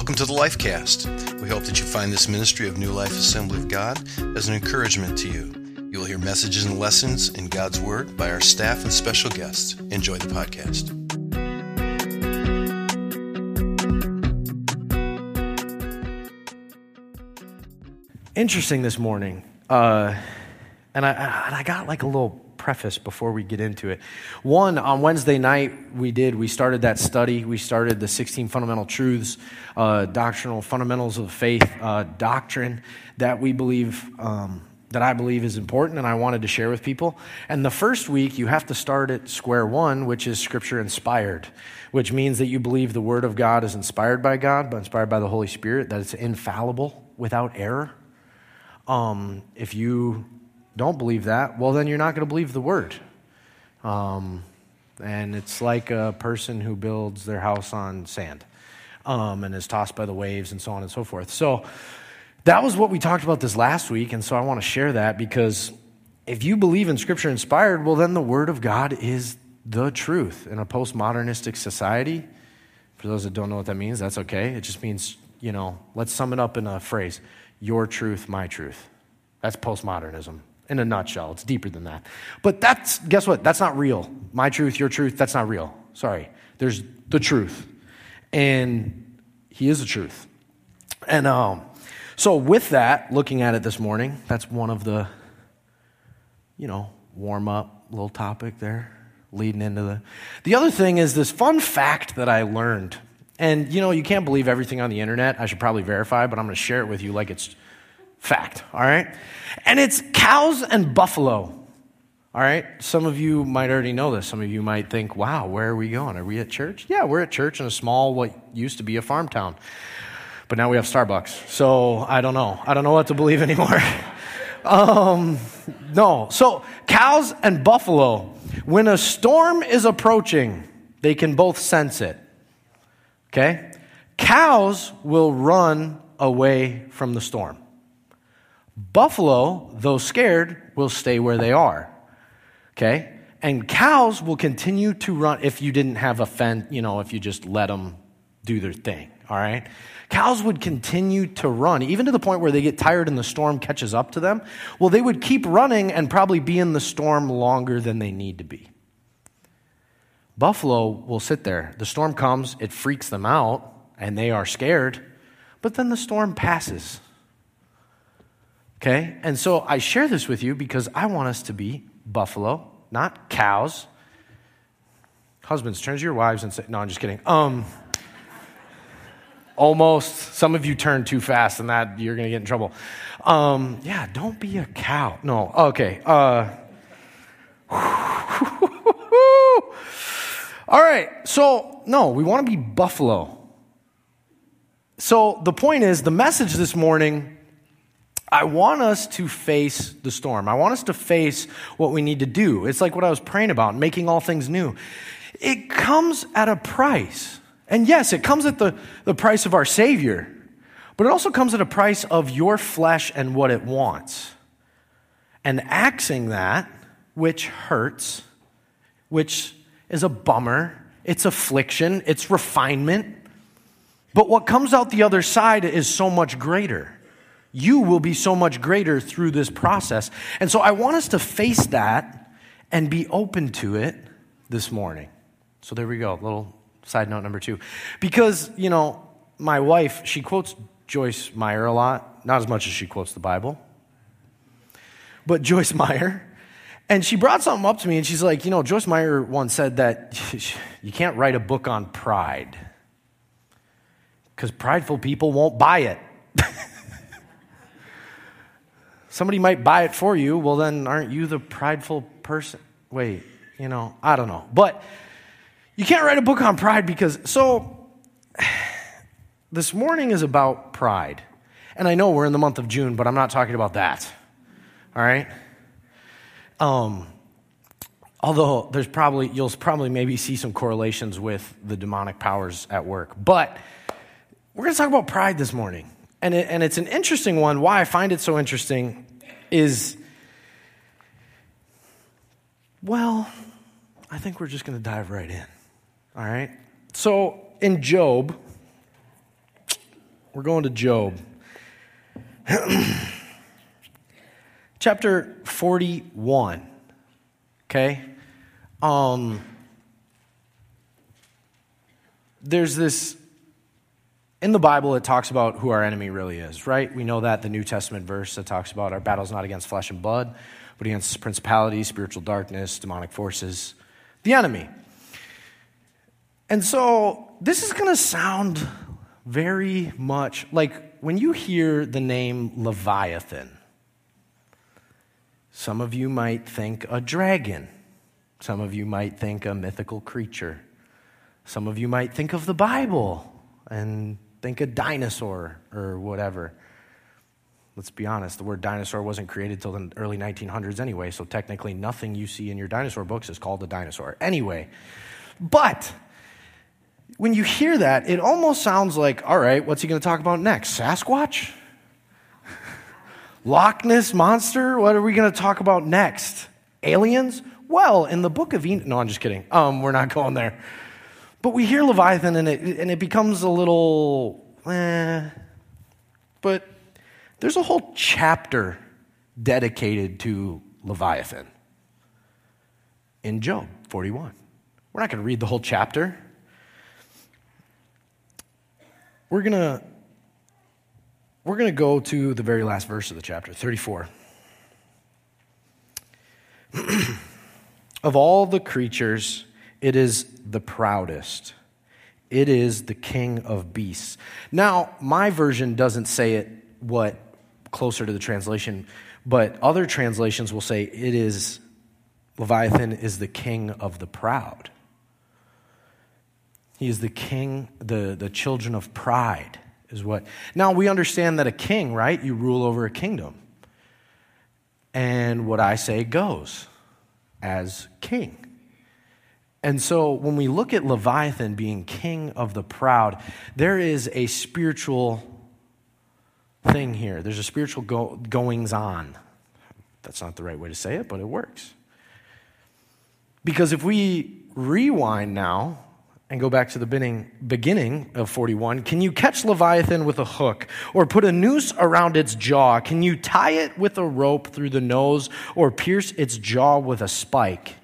Welcome to the Lifecast. We hope that you find this ministry of New Life Assembly of God as an encouragement to you. You will hear messages and lessons in God's Word by our staff and special guests. Enjoy the podcast. Interesting this morning, and I got like a little preface before we get into it. One, on Wednesday night, we started that study. We started the 16 fundamental truths, doctrinal fundamentals of the faith, doctrine that we believe, that I believe is important, and I wanted to share with people. And the first week, you have to start at square one, which is Scripture inspired, which means that you believe the Word of God is inspired by God, but inspired by the Holy Spirit, that it's infallible, without error. If you don't believe that, well, then you're not going to believe the Word. And it's like a person who builds their house on sand and is tossed by the waves and so on and so forth. So that was what we talked about this last week, and so I want to share that because if you believe in Scripture inspired, well, then the Word of God is the truth. In a postmodernistic society, for those that don't know what that means, that's okay. It just means, let's sum it up in a phrase. Your truth, my truth. That's postmodernism in a nutshell. It's deeper than that. But guess what? That's not real. My truth, your truth, that's not real. Sorry. There's the truth. And He is the truth. And so with that, looking at it this morning, that's one of the, warm-up little topic there, leading into the other thing is this fun fact that I learned. And, you can't believe everything on the internet. I should probably verify, but I'm going to share it with you like it's fact, all right? And it's cows and buffalo, all right? Some of you might already know this. Some of you might think, wow, where are we going? Are we at church? Yeah, we're at church in a small, what used to be a farm town. But now we have Starbucks, so I don't know. I don't know what to believe anymore. No, so cows and buffalo, when a storm is approaching, they can both sense it. Okay? Cows will run away from the storm. Buffalo, though scared, will stay where they are. Okay? And cows will continue to run if you didn't have a fence, if you just let them do their thing. All right? Cows would continue to run, even to the point where they get tired and the storm catches up to them. Well, they would keep running and probably be in the storm longer than they need to be. Buffalo will sit there. The storm comes, it freaks them out, and they are scared, but then the storm passes. Okay? And so I share this with you because I want us to be buffalo, not cows. Husbands, turn to your wives and say, no, I'm just kidding. Almost. Some of you turn too fast and that you're going to get in trouble. Yeah, don't be a cow. No, okay. All right, so, no, we want to be buffalo. So the point is, the message this morning, I want us to face the storm. I want us to face what we need to do. It's like what I was praying about, making all things new. It comes at a price. And yes, it comes at the price of our Savior, but it also comes at a price of your flesh and what it wants. And axing that, which hurts, which is a bummer, it's affliction, it's refinement. But what comes out the other side is so much greater. You will be so much greater through this process. And so I want us to face that and be open to it this morning. So there we go, little side note number 2. Because, my wife, she quotes Joyce Meyer a lot, not as much as she quotes the Bible, but Joyce Meyer. And she brought something up to me, and she's like, Joyce Meyer once said that you can't write a book on pride because prideful people won't buy it. Somebody might buy it for you. Well, then aren't you the prideful person? Wait, I don't know. But you can't write a book on pride this morning is about pride. And I know we're in the month of June, but I'm not talking about that. All right? Although you'll probably maybe see some correlations with the demonic powers at work. But we're going to talk about pride this morning. And it's an interesting one. Why I find it so interesting is, I think we're just going to dive right in. All right? So in Job, We're going to Job. Chapter 41. Okay? There's this, in the Bible, it talks about who our enemy really is, right? We know that, the New Testament verse that talks about our battle's not against flesh and blood, but against principalities, spiritual darkness, demonic forces, the enemy. And so this is going to sound very much like when you hear the name Leviathan, some of you might think a dragon. Some of you might think a mythical creature. Some of you might think of the Bible and think a dinosaur or whatever. Let's be honest, the word dinosaur wasn't created till the early 1900s anyway, so technically nothing you see in your dinosaur books is called a dinosaur. Anyway, but when you hear that, it almost sounds like, all right, what's he going to talk about next? Sasquatch? Loch Ness Monster? What are we going to talk about next? Aliens? Well, in the book of Enoch, no, I'm just kidding. We're not going there. But we hear Leviathan and it becomes a little, but there's a whole chapter dedicated to Leviathan in Job 41. We're not going to read the whole chapter. We're going to go to the very last verse of the chapter, 34. Of all the creatures, it is the proudest. It is the king of beasts. Now, my version doesn't say it closer to the translation, but other translations will say Leviathan is the king of the proud. He is the king, the children of pride is what. Now, we understand that a king, right? You rule over a kingdom. And what I say goes as king. And so when we look at Leviathan being king of the proud, there is a spiritual thing here. There's a spiritual goings on. That's not the right way to say it, but it works. Because if we rewind now and go back to the beginning of 41, can you catch Leviathan with a hook or put a noose around its jaw? Can you tie it with a rope through the nose or pierce its jaw with a spike?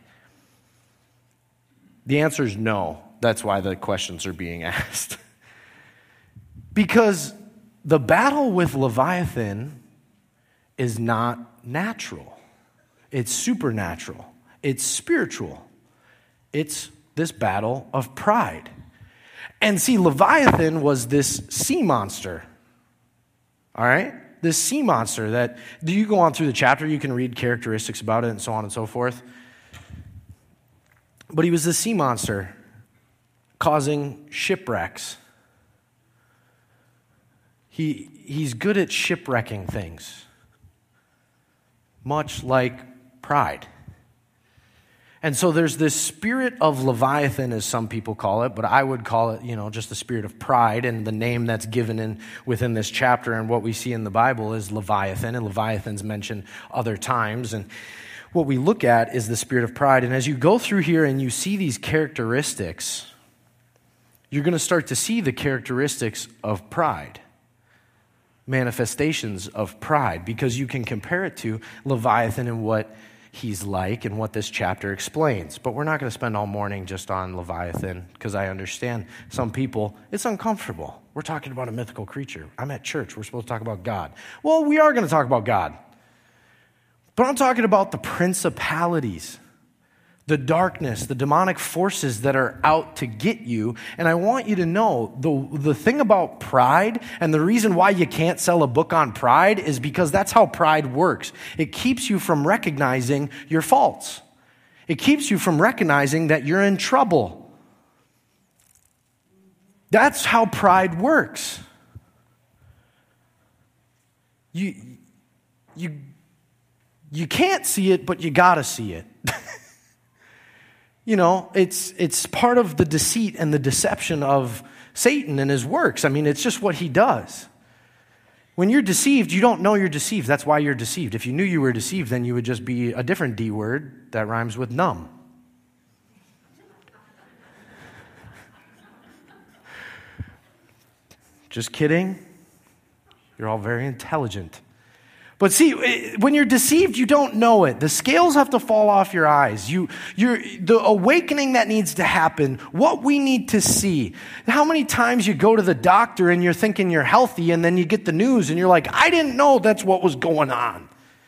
The answer is no. That's why the questions are being asked. Because the battle with Leviathan is not natural. It's supernatural. It's spiritual. It's this battle of pride. And see, Leviathan was this sea monster. All right? This sea monster that, you go on through the chapter, you can read characteristics about it and so on and so forth. But he was the sea monster causing shipwrecks. He's good at shipwrecking things, much like pride. And so there's this spirit of Leviathan, as some people call it, but I would call it, just the spirit of pride, and the name that's given within this chapter and what we see in the Bible is Leviathan, and Leviathan's mentioned other times. And what we look at is the spirit of pride. And as you go through here and you see these characteristics, you're going to start to see the characteristics of pride, manifestations of pride, because you can compare it to Leviathan and what he's like and what this chapter explains. But we're not going to spend all morning just on Leviathan, because I understand some people, it's uncomfortable. We're talking about a mythical creature. I'm at church. We're supposed to talk about God. Well, we are going to talk about God. But I'm talking about the principalities, the darkness, the demonic forces that are out to get you. And I want you to know the thing about pride, and the reason why you can't sell a book on pride is because that's how pride works. It keeps you from recognizing your faults. It keeps you from recognizing that you're in trouble. That's how pride works. You can't see it, but you gotta see it. It's part of the deceit and the deception of Satan and his works. I mean, it's just what he does. When you're deceived, you don't know you're deceived. That's why you're deceived. If you knew you were deceived, then you would just be a different D word that rhymes with numb. Just kidding. You're all very intelligent. But see, when you're deceived, you don't know it. The scales have to fall off your eyes. The awakening that needs to happen, what we need to see. How many times you go to the doctor and you're thinking you're healthy, and then you get the news and you're like, I didn't know that's what was going on.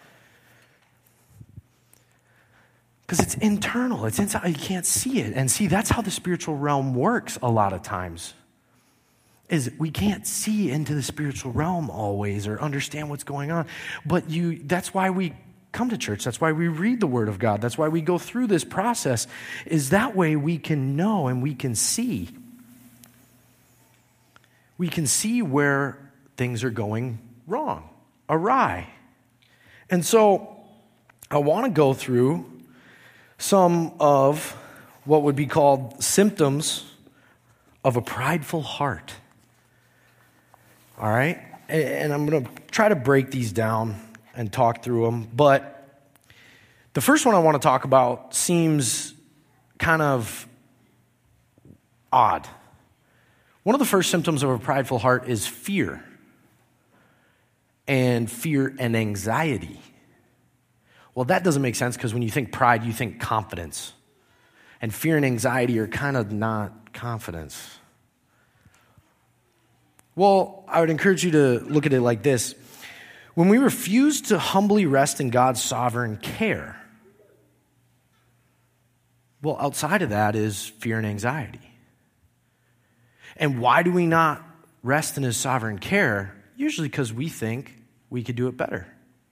Because it's internal. It's inside. You can't see it. And see, that's how the spiritual realm works a lot of times. Is we can't see into the spiritual realm always or understand what's going on. But that's why we come to church. That's why we read the Word of God. That's why we go through this process, is that way we can know and we can see. We can see where things are going wrong, awry. And so I want to go through some of what would be called symptoms of a prideful heart. All right? And I'm going to try to break these down and talk through them. But the first one I want to talk about seems kind of odd. One of the first symptoms of a prideful heart is fear. And fear and anxiety. Well, that doesn't make sense because when you think pride, you think confidence. And fear and anxiety are kind of not confidence. Well, I would encourage you to look at it like this. When we refuse to humbly rest in God's sovereign care, well, outside of that is fear and anxiety. And why do we not rest in His sovereign care? Usually because we think we could do it better.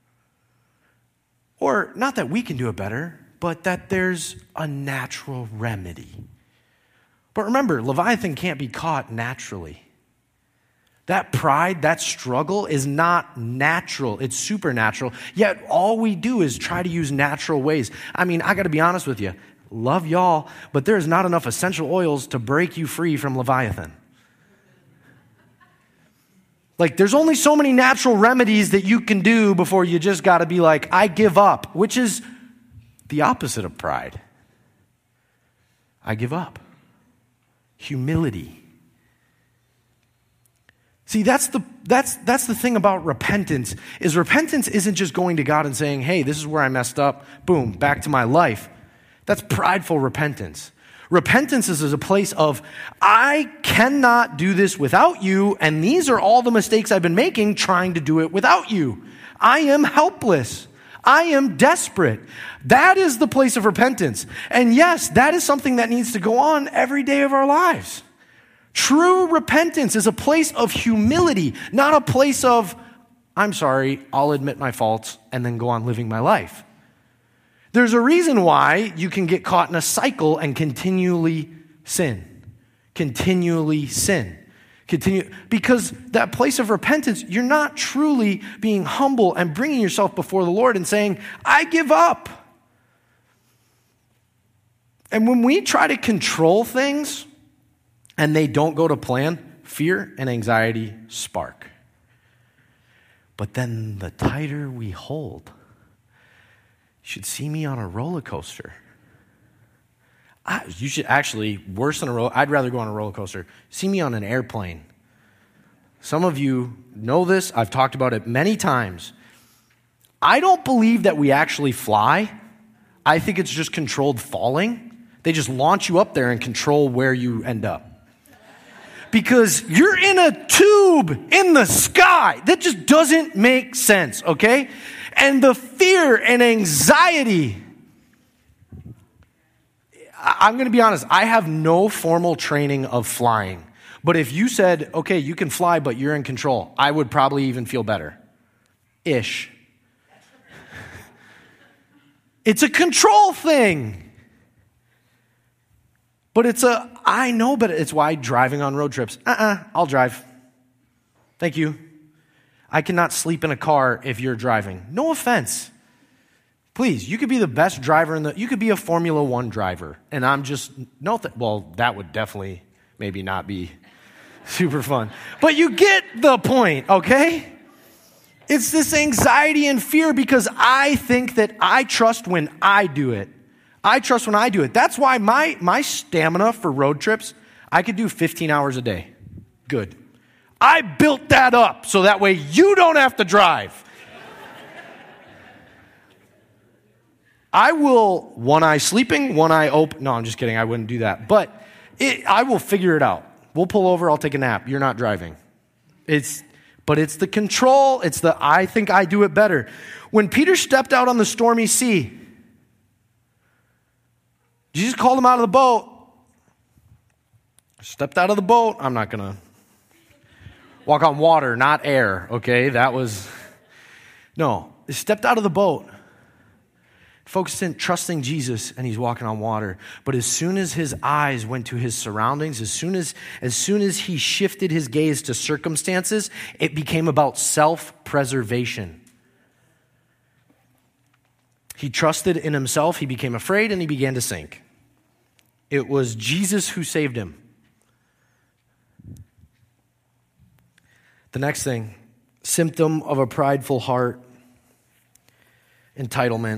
Or not that we can do it better, but that there's a natural remedy. But remember, Leviathan can't be caught naturally. That pride, that struggle is not natural. It's supernatural. Yet all we do is try to use natural ways. I mean, I got to be honest with you. Love y'all, but there's not enough essential oils to break you free from Leviathan. Like, there's only so many natural remedies that you can do before you just got to be like, I give up, which is the opposite of pride. I give up. Humility. See, that's the thing about repentance, is repentance isn't just going to God and saying, hey, this is where I messed up, boom, back to my life. That's prideful repentance. Repentance is a place of, I cannot do this without you, and these are all the mistakes I've been making trying to do it without you. I am helpless. I am desperate. That is the place of repentance. And yes, that is something that needs to go on every day of our lives. True repentance is a place of humility, not a place of, I'm sorry, I'll admit my faults and then go on living my life. There's a reason why you can get caught in a cycle and continually sin. Because that place of repentance, you're not truly being humble and bringing yourself before the Lord and saying, I give up. And when we try to control things and they don't go to plan, fear and anxiety spark. But then the tighter we hold, you should see me on a roller coaster. You should actually, worse than I'd rather go on a roller coaster. See me on an airplane. Some of you know this. I've talked about it many times. I don't believe that we actually fly. I think it's just controlled falling. They just launch you up there and control where you end up. Because you're in a tube in the sky. That just doesn't make sense, okay? And the fear and anxiety. I'm going to be honest. I have no formal training of flying. But if you said, okay, you can fly, but you're in control, I would probably even feel better. Ish. It's a control thing. But I know, but it's why driving on road trips, I'll drive. Thank you. I cannot sleep in a car if you're driving. No offense. Please, you could be the best driver you could be a Formula One driver. And I'm just, that would definitely maybe not be super fun. But you get the point, okay? It's this anxiety and fear because I think that I trust when I do it. That's why my stamina for road trips, I could do 15 hours a day. Good. I built that up so that way you don't have to drive. I will, one eye sleeping, one eye open. No, I'm just kidding. I wouldn't do that. But I will figure it out. We'll pull over. I'll take a nap. You're not driving. But it's the control. It's the I think I do it better. When Peter stepped out on the stormy sea, Jesus called him out of the boat. Stepped out of the boat. I'm not going to walk on water, not air, okay? No. He stepped out of the boat. Focused in trusting Jesus, and he's walking on water. But as soon as his eyes went to his surroundings, as soon as he shifted his gaze to circumstances, it became about self-preservation. He trusted in himself, he became afraid, and he began to sink. It was Jesus who saved him. The next thing, symptom of a prideful heart, entitlement.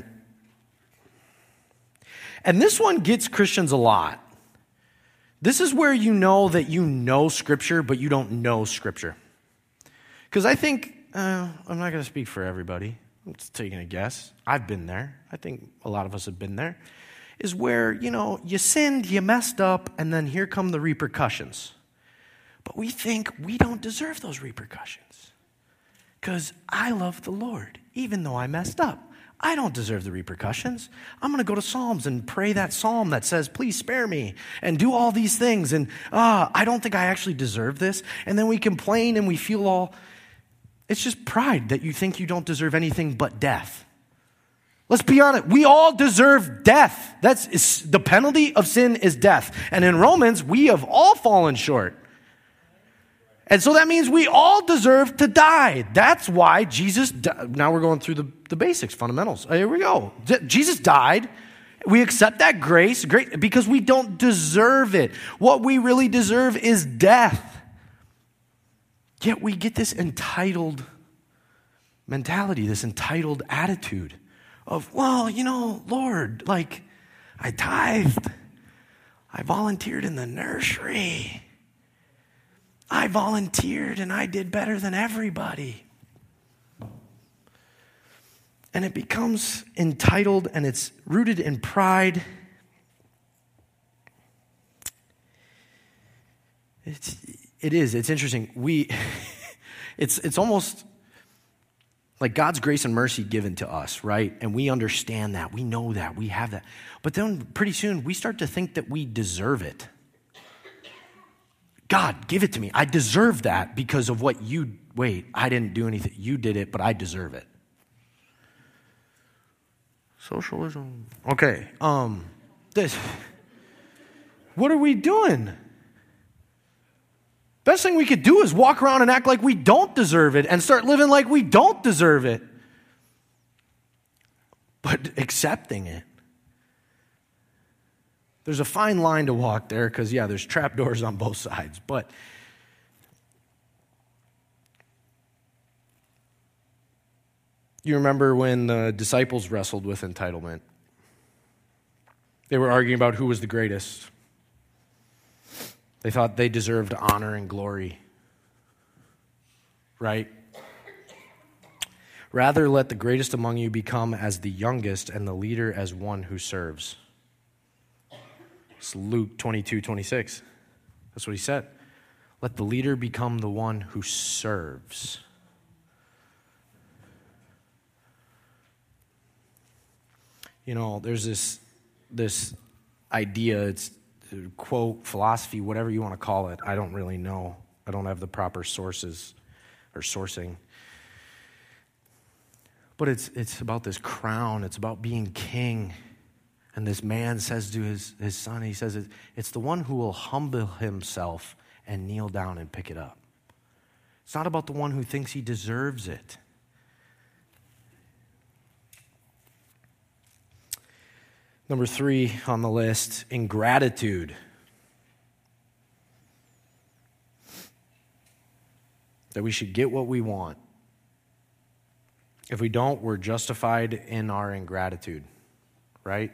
And this one gets Christians a lot. This is where you know that you know Scripture, but you don't know Scripture. Because I think, I'm not going to speak for everybody. I'm just taking a guess. I've been there. I think a lot of us have been there. Is where, you sinned, you messed up, and then here come the repercussions. But we think we don't deserve those repercussions. Because I love the Lord, even though I messed up. I don't deserve the repercussions. I'm going to go to Psalms and pray that psalm that says, please spare me, and do all these things. And I don't think I actually deserve this. And then we complain and we feel it's just pride that you think you don't deserve anything but death. Let's be honest. We all deserve death. The penalty of sin is death. And in Romans, we have all fallen short. And so that means we all deserve to die. That's why Jesus, now we're going through the basics, fundamentals. Here we go. Jesus died. We accept that grace because we don't deserve it. What we really deserve is death. Yet we get this entitled mentality, this entitled attitude of, Lord, I tithed. I volunteered in the nursery. I volunteered and I did better than everybody. And it becomes entitled and it's rooted in pride. It's interesting. It's almost like God's grace and mercy given to us, right? And we understand that. We know that. We have that. But then pretty soon we start to think that we deserve it. God, give it to me. I deserve that because of what I didn't do anything. You did it, but I deserve it. Socialism. Okay. What are we doing? Best thing we could do is walk around and act like we don't deserve it and start living like we don't deserve it. But accepting it. There's a fine line to walk there because, there's trapdoors on both sides. But you remember when the disciples wrestled with entitlement? They were arguing about who was the greatest. They thought they deserved honor and glory. Right? Rather, let the greatest among you become as the youngest and the leader as one who serves. It's Luke 22:26. That's what he said. Let the leader become the one who serves. There's this idea, it's quote, philosophy, whatever you want to call it. I don't really know. I don't have the proper sources or sourcing. But it's about this crown. It's about being king. And this man says to his son, he says, it's the one who will humble himself and kneel down and pick it up. It's not about the one who thinks he deserves it. Number 3 on the list, ingratitude. That we should get what we want. If we don't, we're justified in our ingratitude, right?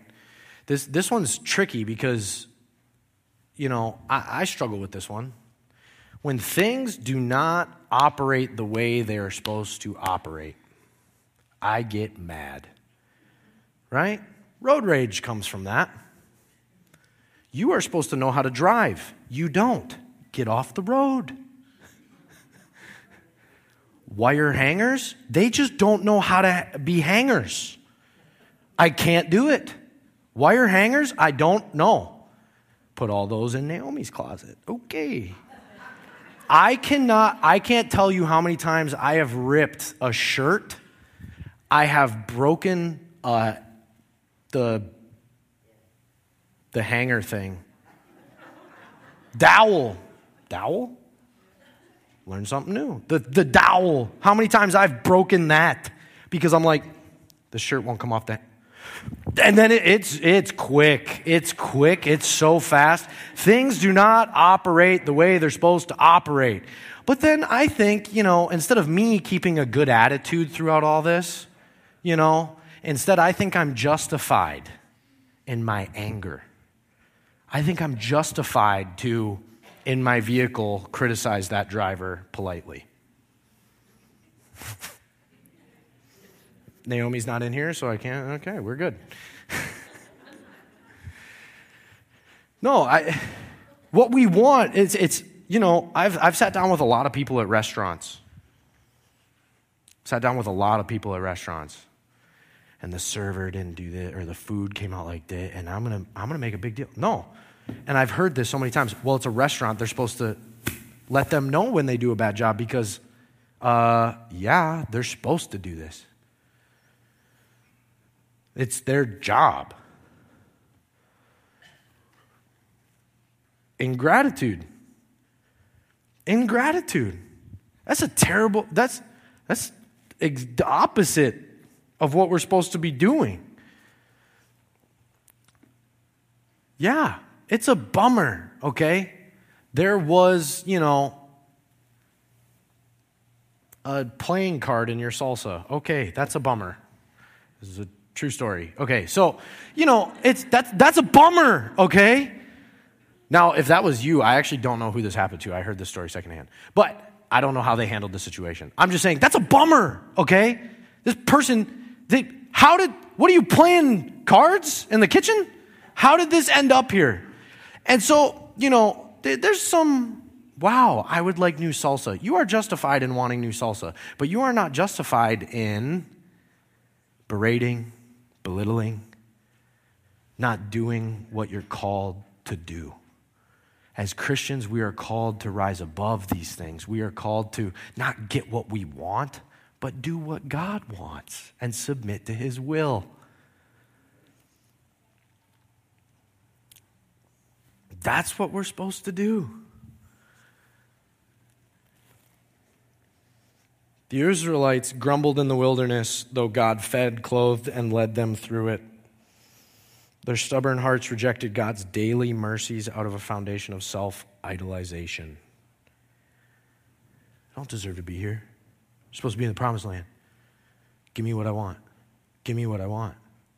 This one's tricky because, I struggle with this one. When things do not operate the way they are supposed to operate, I get mad. Right? Road rage comes from that. You are supposed to know how to drive. You don't. Get off the road. Wire hangers, they just don't know how to be hangers. I can't do it. Wire hangers, I don't know. Put all those in Naomi's closet. Okay. I can't tell you how many times I have ripped a shirt. I have broken the hanger thing. Dowel. Dowel? Learn something new. The dowel. How many times I've broken that because I'm like, the shirt won't come off that. And then it's quick. It's quick. It's so fast. Things do not operate the way they're supposed to operate. But then I think, instead of me keeping a good attitude throughout all this, instead I think I'm justified in my anger. I think I'm justified to, in my vehicle, criticize that driver politely. Naomi's not in here, so I can't. Okay, we're good. No, what we want is I've sat down with a lot of people at restaurants. And the server didn't do this, or the food came out like this, and I'm gonna make a big deal. No. And I've heard this so many times. Well, it's a restaurant. They're supposed to let them know when they do a bad job because, they're supposed to do this. It's their job. Ingratitude. That's the opposite of what we're supposed to be doing. Yeah, it's a bummer, okay? There was, a playing card in your salsa. Okay, that's a bummer. This is a true story. Okay, so, that's a bummer, okay? Now, if that was you, I actually don't know who this happened to. I heard this story secondhand. But I don't know how they handled the situation. I'm just saying, that's a bummer, okay? This person, what are you playing cards in the kitchen? How did this end up here? And so, there's some, wow, I would like new salsa. You are justified in wanting new salsa, but you are not justified in berating, belittling, not doing what you're called to do. As Christians, we are called to rise above these things. We are called to not get what we want, but do what God wants and submit to His will. That's what we're supposed to do. The Israelites grumbled in the wilderness, though God fed, clothed, and led them through it. Their stubborn hearts rejected God's daily mercies out of a foundation of self-idolization. I don't deserve to be here. I'm supposed to be in the promised land. Give me what I want. Give me what I want.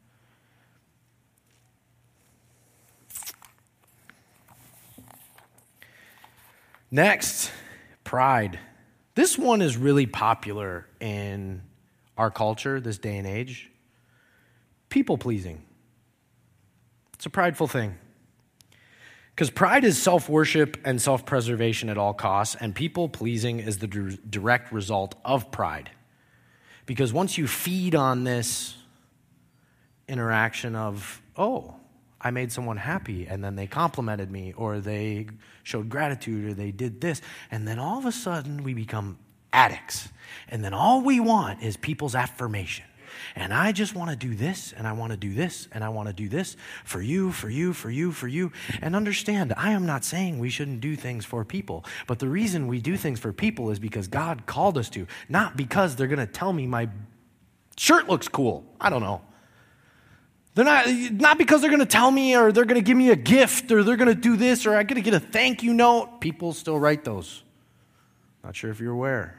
Next, pride. This one is really popular in our culture, this day and age. People-pleasing. It's a prideful thing. Because pride is self-worship and self-preservation at all costs, and people-pleasing is the direct result of pride. Because once you feed on this interaction of, I made someone happy, and then they complimented me, or they showed gratitude, or they did this, and then all of a sudden we become addicts. And then all we want is people's affirmation. And I just want to do this, and I want to do this, and I want to do this for you, for you, for you, for you. And understand, I am not saying we shouldn't do things for people. But the reason we do things for people is because God called us to, not because they're going to tell me my shirt looks cool. I don't know. They're not because they're going to tell me, or they're going to give me a gift, or they're going to do this, or I'm going to get a thank you note. People still write those. Not sure if you're aware.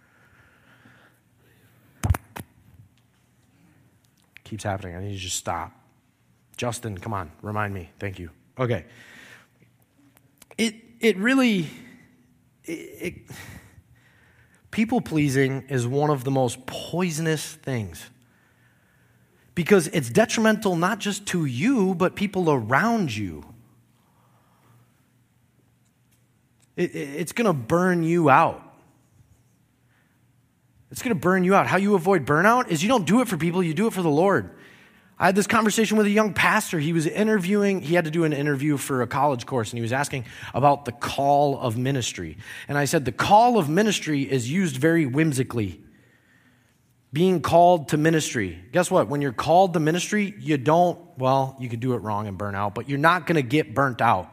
Keeps happening. I need you to just stop. Justin, come on, remind me. Thank you. Okay. It really People-pleasing is one of the most poisonous things because it's detrimental not just to you, but people around you. It's going to burn you out. It's going to burn you out. How you avoid burnout is you don't do it for people, you do it for the Lord. I had this conversation with a young pastor. He had to do an interview for a college course, and he was asking about the call of ministry. And I said, the call of ministry is used very whimsically. Being called to ministry. Guess what? When you're called to ministry, you could do it wrong and burn out, but you're not going to get burnt out.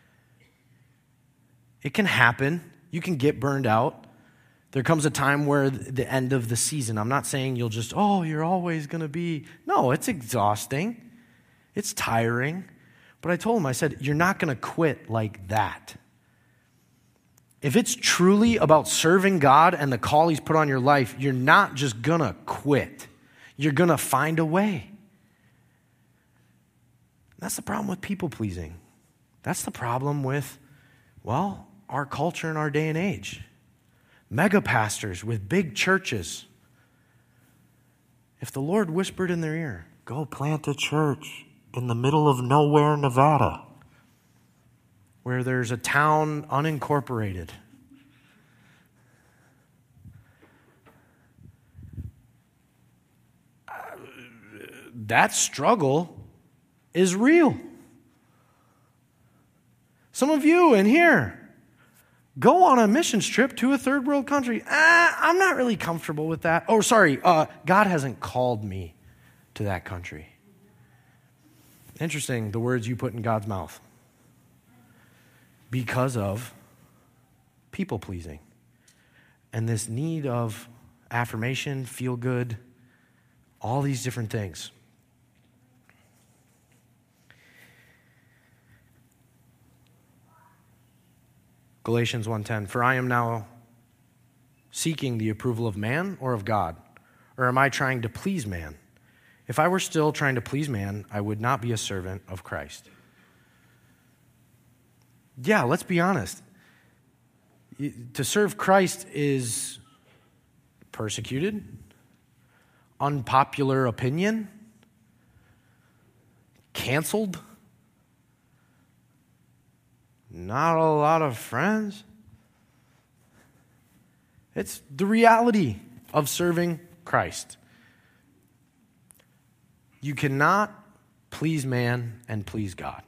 It can happen. You can get burned out. There comes a time where the end of the season, I'm not saying you'll just, you're always going to be. No, it's exhausting. It's tiring. But I told him, I said, you're not going to quit like that. If it's truly about serving God and the call he's put on your life, you're not just going to quit. You're going to find a way. That's the problem with people pleasing. That's the problem with, our culture in our day and age. Mega pastors with big churches. If the Lord whispered in their ear, go plant a church in the middle of nowhere, Nevada, where there's a town unincorporated. That struggle is real. Some of you in here, go on a missions trip to a third world country. I'm not really comfortable with that. God hasn't called me to that country. Interesting, the words you put in God's mouth. Because of people pleasing. And this need of affirmation, feel good, all these different things. Galatians 1:10, for I am now seeking the approval of man or of God? Or am I trying to please man? If I were still trying to please man, I would not be a servant of Christ. Yeah, let's be honest. To serve Christ is persecuted, unpopular opinion, canceled, not a lot of friends. It's the reality of serving Christ. You cannot please man and please God.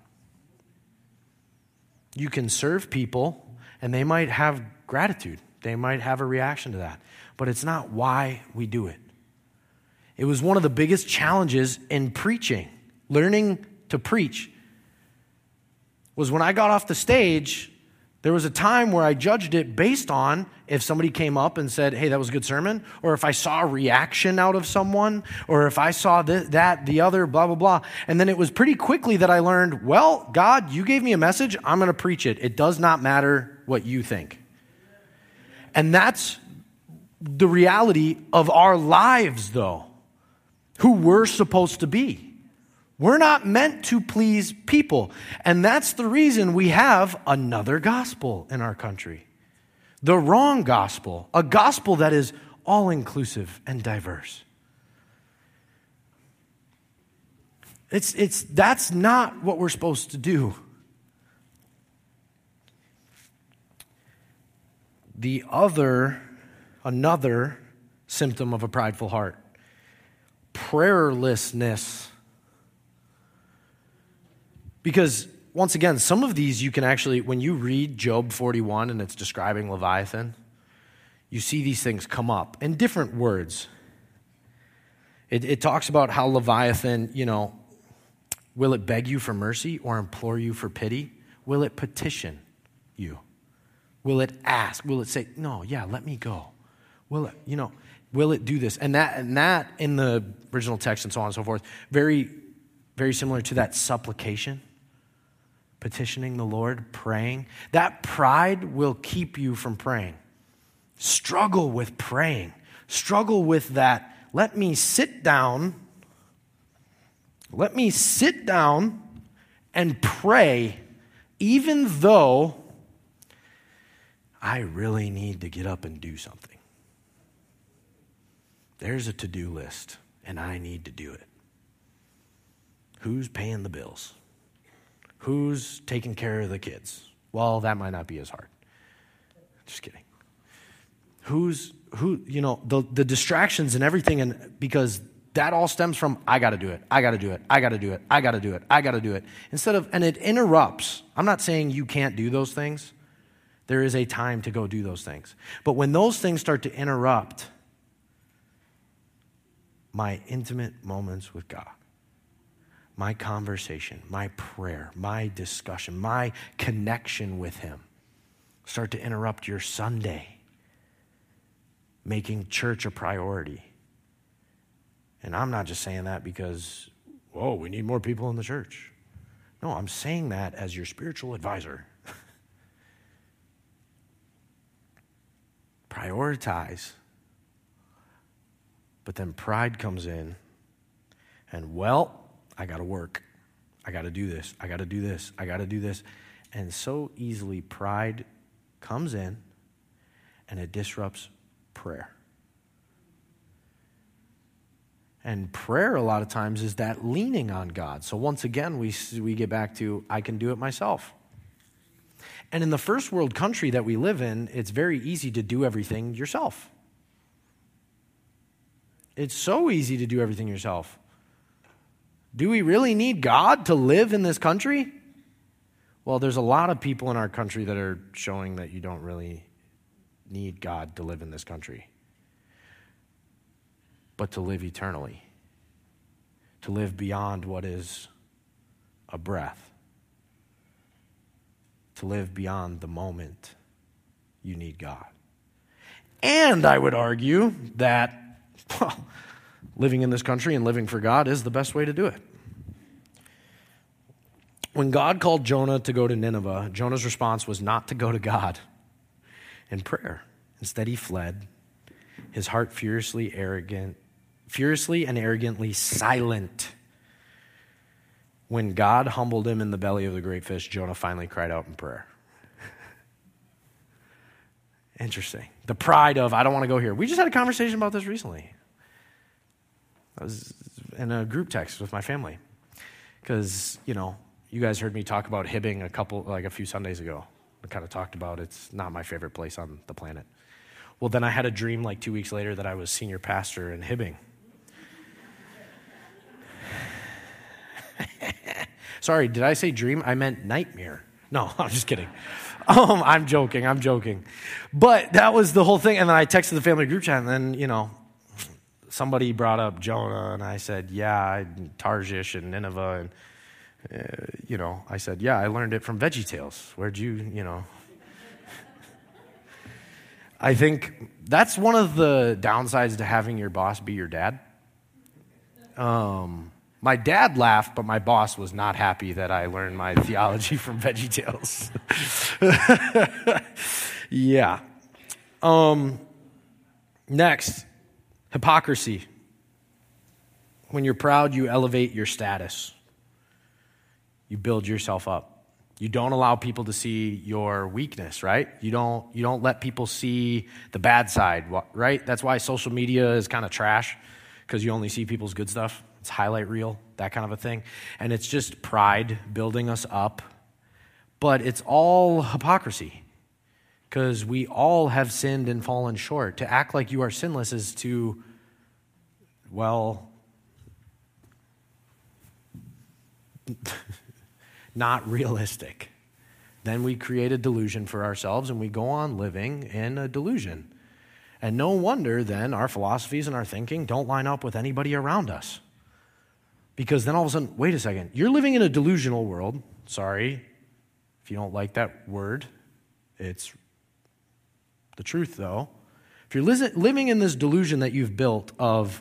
You can serve people, and they might have gratitude. They might have a reaction to that. But it's not why we do it. It was one of the biggest challenges in preaching, learning to preach, was when I got off the stage, there was a time where I judged it based on if somebody came up and said, hey, that was a good sermon, or if I saw a reaction out of someone, or if I saw the other, blah, blah, blah. And then it was pretty quickly that I learned, God, you gave me a message, I'm going to preach it. It does not matter what you think. And that's the reality of our lives, though, who we're supposed to be. We're not meant to please people. And that's the reason we have another gospel in our country. The wrong gospel. A gospel that is all-inclusive and diverse. That's not what we're supposed to do. Another symptom of a prideful heart. Prayerlessness. Because, once again, some of these you can actually, when you read Job 41 and it's describing Leviathan, you see these things come up in different words. It talks about how Leviathan, will it beg you for mercy or implore you for pity? Will it petition you? Will it ask? Will it say, no, let me go? Will it do this? And that in the original text and so on and so forth, very, very similar to that supplication. Petitioning the Lord, praying. That pride will keep you from praying. Struggle with praying. Struggle with that. Let me sit down and pray, even though I really need to get up and do something. There's a to-do list, and I need to do it. Who's paying the bills? Who's taking care of the kids? Well, that might not be as hard. Just kidding. The distractions and everything, and because that all stems from, I got to do it, I got to do it, I got to do it, I got to do it, I got to do it. And it interrupts. I'm not saying you can't do those things. There is a time to go do those things. But when those things start to interrupt my intimate moments with God, my conversation, my prayer, my discussion, my connection with him, start to interrupt your Sunday, making church a priority. And I'm not just saying that because, we need more people in the church. No, I'm saying that as your spiritual advisor. Prioritize. But then pride comes in, and I got to work. I got to do this. I got to do this. I got to do this. And so easily pride comes in, and it disrupts prayer. And prayer a lot of times is that leaning on God. So once again, we get back to, I can do it myself. And in the first world country that we live in, it's very easy to do everything yourself. It's so easy to do everything yourself. Do we really need God to live in this country? Well, there's a lot of people in our country that are showing that you don't really need God to live in this country, but to live eternally, to live beyond what is a breath, to live beyond the moment you need God. And I would argue that living in this country and living for God is the best way to do it. When God called Jonah to go to Nineveh, Jonah's response was not to go to God in prayer. Instead, he fled, his heart furiously and arrogantly silent. When God humbled him in the belly of the great fish, Jonah finally cried out in prayer. Interesting. The pride of, I don't want to go here. We just had a conversation about this recently. I was in a group text with my family because, you guys heard me talk about Hibbing a few Sundays ago. I kind of talked about it's not my favorite place on the planet. Well, then I had a dream 2 weeks later that I was senior pastor in Hibbing. Sorry, did I say dream? I meant nightmare. No, I'm just kidding. I'm joking. But that was the whole thing. And then I texted the family group chat, and then, somebody brought up Jonah, and I said, Tarshish and Nineveh. And, I said, I learned it from VeggieTales. Where'd you. I think that's one of the downsides to having your boss be your dad. My dad laughed, but my boss was not happy that I learned my theology from VeggieTales. Yeah. Next, hypocrisy. When you're proud, you elevate your status. You build yourself up. You don't allow people to see your weakness, right? You don't let people see the bad side, right? That's why social media is kind of trash, because you only see people's good stuff. It's highlight reel, that kind of a thing. And it's just pride building us up. But it's all hypocrisy, because we all have sinned and fallen short. To act like you are sinless is to, not realistic. Then we create a delusion for ourselves, and we go on living in a delusion. And no wonder then our philosophies and our thinking don't line up with anybody around us. Because then all of a sudden, wait a second, you're living in a delusional world. Sorry if you don't like that word. It's the truth, though. If you're living in this delusion that you've built of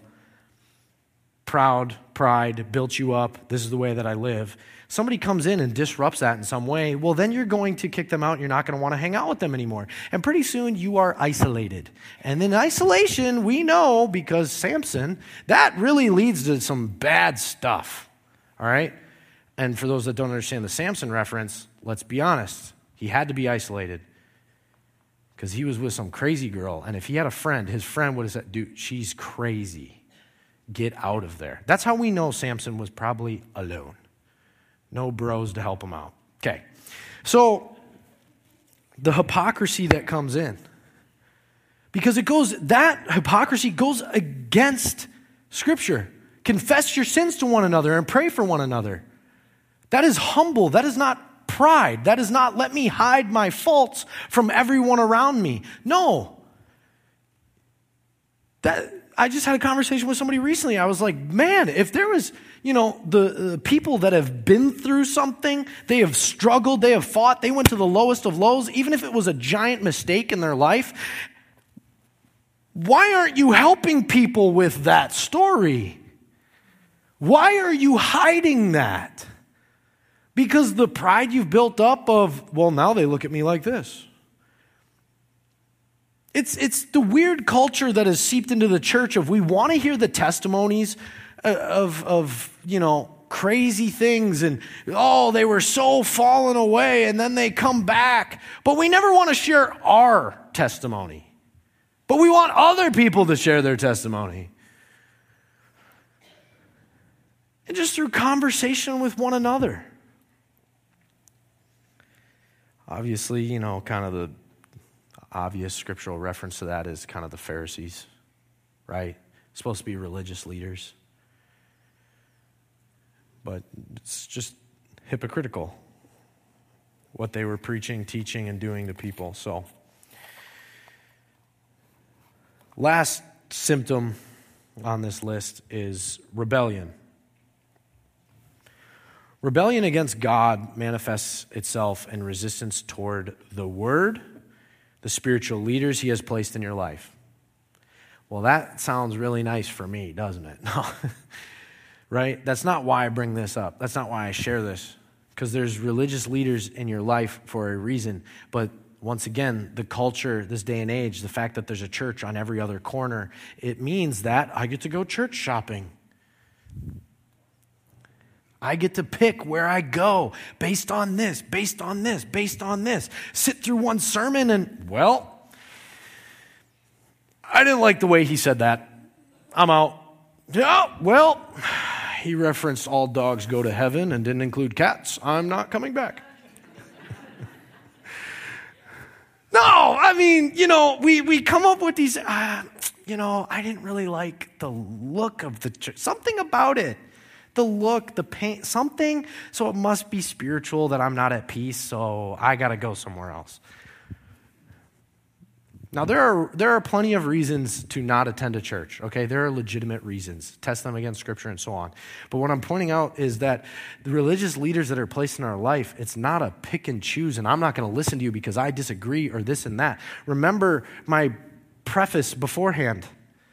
pride built you up, this is the way that I live, somebody comes in and disrupts that in some way, well, then you're going to kick them out and you're not going to want to hang out with them anymore. And pretty soon you are isolated. And in isolation, we know, because Samson, that really leads to some bad stuff. All right? And for those that don't understand the Samson reference, let's be honest. He had to be isolated because he was with some crazy girl. And if he had a friend, his friend would have said, dude, she's crazy. Get out of there. That's how we know Samson was probably alone. No bros to help him out. Okay. So the hypocrisy that comes in, because that hypocrisy goes against Scripture. Confess your sins to one another and pray for one another. That is humble. That is not pride. That is not let me hide my faults from everyone around me. No. I just had a conversation with somebody recently. I was like, man, if there was, the people that have been through something, they have struggled, they have fought, they went to the lowest of lows, even if it was a giant mistake in their life, why aren't you helping people with that story? Why are you hiding that? Because the pride you've built up of, well, now they look at me like this. It's the weird culture that has seeped into the church of we want to hear the testimonies of crazy things and, they were so fallen away and then they come back. But we never want to share our testimony. But we want other people to share their testimony. And just through conversation with one another. Obviously, kind of the obvious scriptural reference to that is kind of the Pharisees, right? Supposed to be religious leaders. But it's just hypocritical what they were preaching, teaching, and doing to people. So, last symptom on this list is rebellion. Rebellion against God manifests itself in resistance toward the Word, the spiritual leaders He has placed in your life. Well, that sounds really nice for me, doesn't it? No. Right? That's not why I bring this up. That's not why I share this. Because there's religious leaders in your life for a reason. But once again, the culture, this day and age, the fact that there's a church on every other corner, it means that I get to go church shopping. I get to pick where I go based on this, based on this, based on this. Sit through one sermon and, I didn't like the way he said that. I'm out. Yeah, he referenced all dogs go to heaven and didn't include cats. I'm not coming back. No, we come up with these, I didn't really like the look of the church. Something about it. The look, the paint, something. So it must be spiritual that I'm not at peace, so I got to go somewhere else. Now, there are plenty of reasons to not attend a church, okay? There are legitimate reasons. Test them against Scripture and so on. But what I'm pointing out is that the religious leaders that are placed in our life, it's not a pick and choose, and I'm not going to listen to you because I disagree or this and that. Remember my preface beforehand.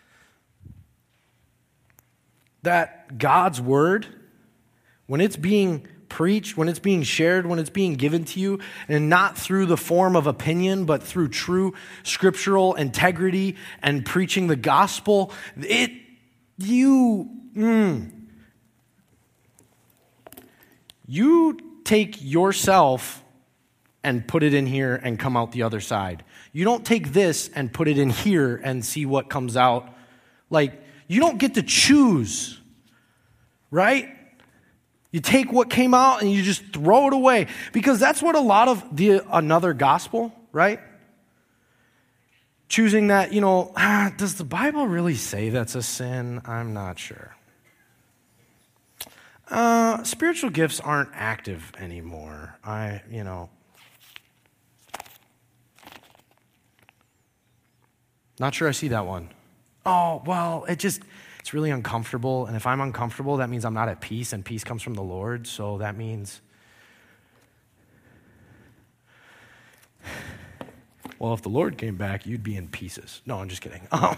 That God's word, when it's being preached, when it's being shared, when it's being given to you, and not through the form of opinion, but through true scriptural integrity and preaching the gospel, you take yourself and put it in here and come out the other side. You don't take this and put it in here and see what comes out. You don't get to choose, right? You take what came out and you just throw it away. Because that's what a lot of another gospel, right? Choosing that, does the Bible really say that's a sin? I'm not sure. Spiritual gifts aren't active anymore. Not sure I see that one. Oh, well, it's really uncomfortable. And if I'm uncomfortable, that means I'm not at peace, and peace comes from the Lord. So that means, if the Lord came back, you'd be in pieces. No, I'm just kidding.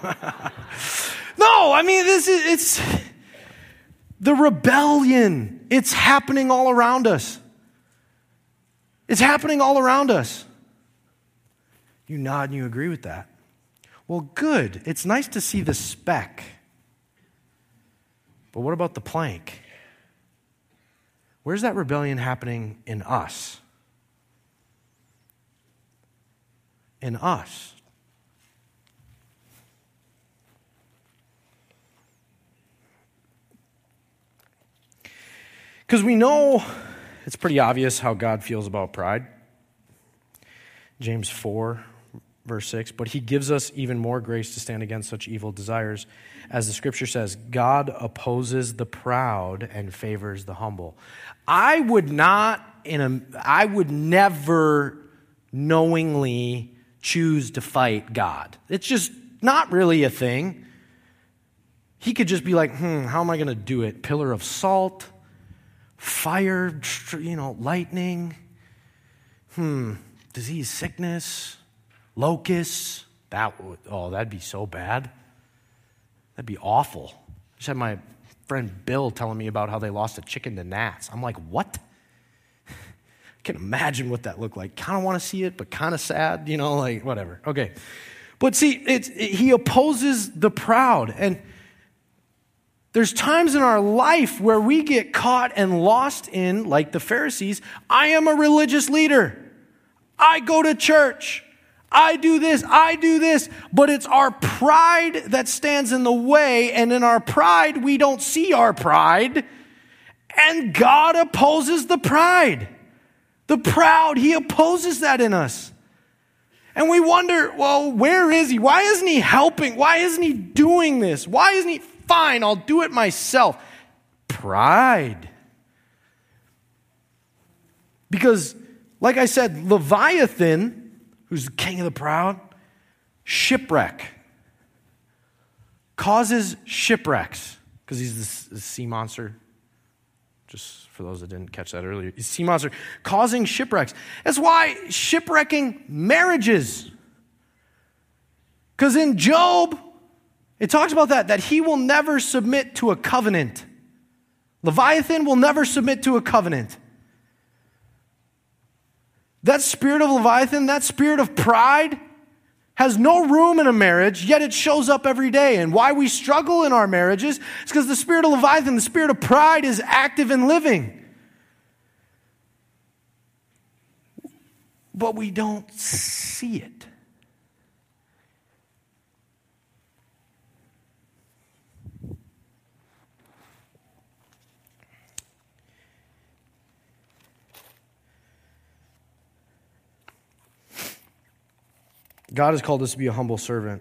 No, it's the rebellion. It's happening all around us. It's happening all around us. You nod and you agree with that. Well, good. It's nice to see the speck. But what about the plank? Where's that rebellion happening in us? in us. Because we know it's pretty obvious how God feels about pride. James 4, verse 6, but he gives us even more grace to stand against such evil desires. As the scripture says, God opposes the proud and favors the humble. I would never knowingly choose to fight God. It's just not really a thing. He could just be like, how am I going to do it? Pillar of salt, fire, lightning, disease, sickness, locusts. That'd be so bad. That'd be awful. I just had my friend Bill telling me about how they lost a chicken to gnats. I'm like, what? I can imagine what that looked like. Kind of want to see it, but kind of sad, whatever. Okay. But see, he opposes the proud. And there's times in our life where we get caught and lost in, like the Pharisees, I am a religious leader. I go to church. I do this, but it's our pride that stands in the way, and in our pride, we don't see our pride, and God opposes the pride. The proud, he opposes that in us. And we wonder, well, where is he? Why isn't he helping? Why isn't he doing this? Why isn't he, fine, I'll do it myself. Pride. Because, like I said, Leviathan, who's the king of the proud, shipwreck. Causes shipwrecks. Because he's the sea monster. Just for those that didn't catch that earlier. He's a sea monster. Causing shipwrecks. That's why shipwrecking marriages. Because in Job, it talks about that he will never submit to a covenant. Leviathan will never submit to a covenant. That spirit of Leviathan, that spirit of pride, has no room in a marriage, yet it shows up every day. And why we struggle in our marriages is because the spirit of Leviathan, the spirit of pride, is active and living. But we don't see it. God has called us to be a humble servant.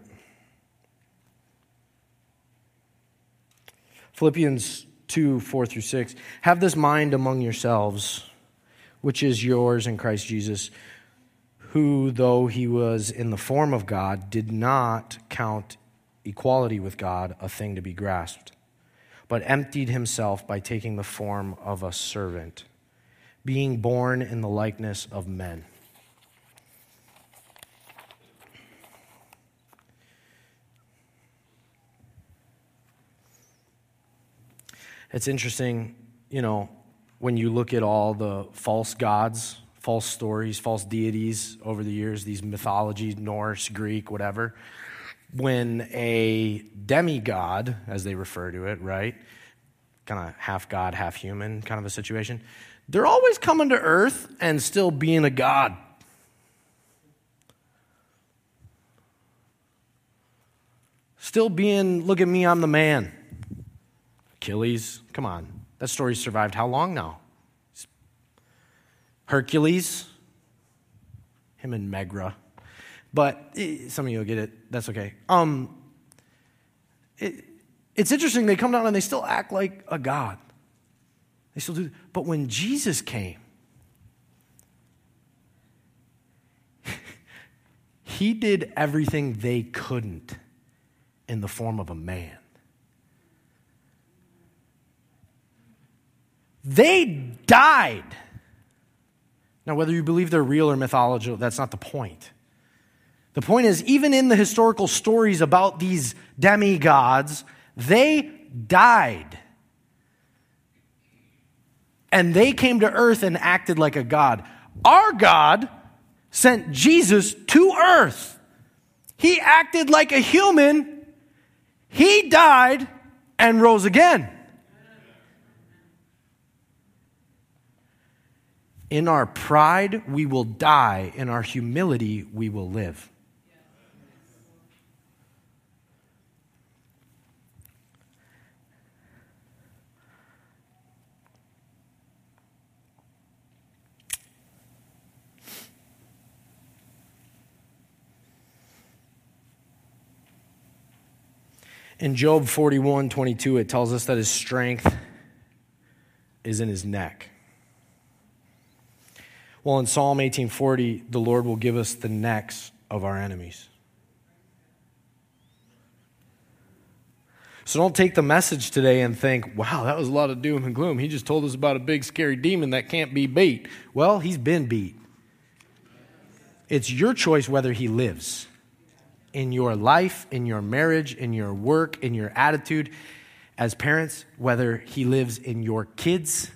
Philippians 2, 4 through 6. Have this mind among yourselves, which is yours in Christ Jesus, who, though he was in the form of God, did not count equality with God a thing to be grasped, but emptied himself by taking the form of a servant, being born in the likeness of men. It's interesting, when you look at all the false gods, false stories, false deities over the years, these mythologies, Norse, Greek, whatever, when a demigod, as they refer to it, right, kind of half god, half human kind of a situation, they're always coming to earth and still being a god. Still being, look at me, I'm the man. Achilles, come on. That story's survived how long now? Hercules, him and Megra. But some of you will get it. That's okay. It's interesting. They come down and they still act like a god. They still do. But when Jesus came, he did everything they couldn't in the form of a man. They died. Now, whether you believe they're real or mythological, that's not the point. The point is, even in the historical stories about these demigods, they died. And they came to earth and acted like a god. Our God sent Jesus to earth. He acted like a human. He died and rose again. In our pride, we will die. In our humility, we will live. In Job 41:22, it tells us that his strength is in his neck. Well, in Psalm 18:40, the Lord will give us the necks of our enemies. So don't take the message today and think, wow, that was a lot of doom and gloom. He just told us about a big scary demon that can't be beat. Well, he's been beat. It's your choice whether he lives in your life, in your marriage, in your work, in your attitude as parents, whether he lives in your kids.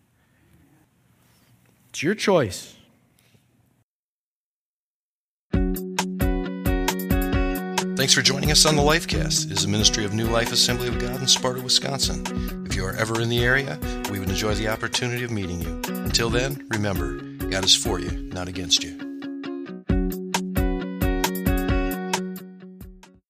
It's your choice. Thanks for joining us on the Lifecast. It is a ministry of New Life Assembly of God in Sparta, Wisconsin. If you are ever in the area, we would enjoy the opportunity of meeting you. Until then, remember, God is for you, not against you.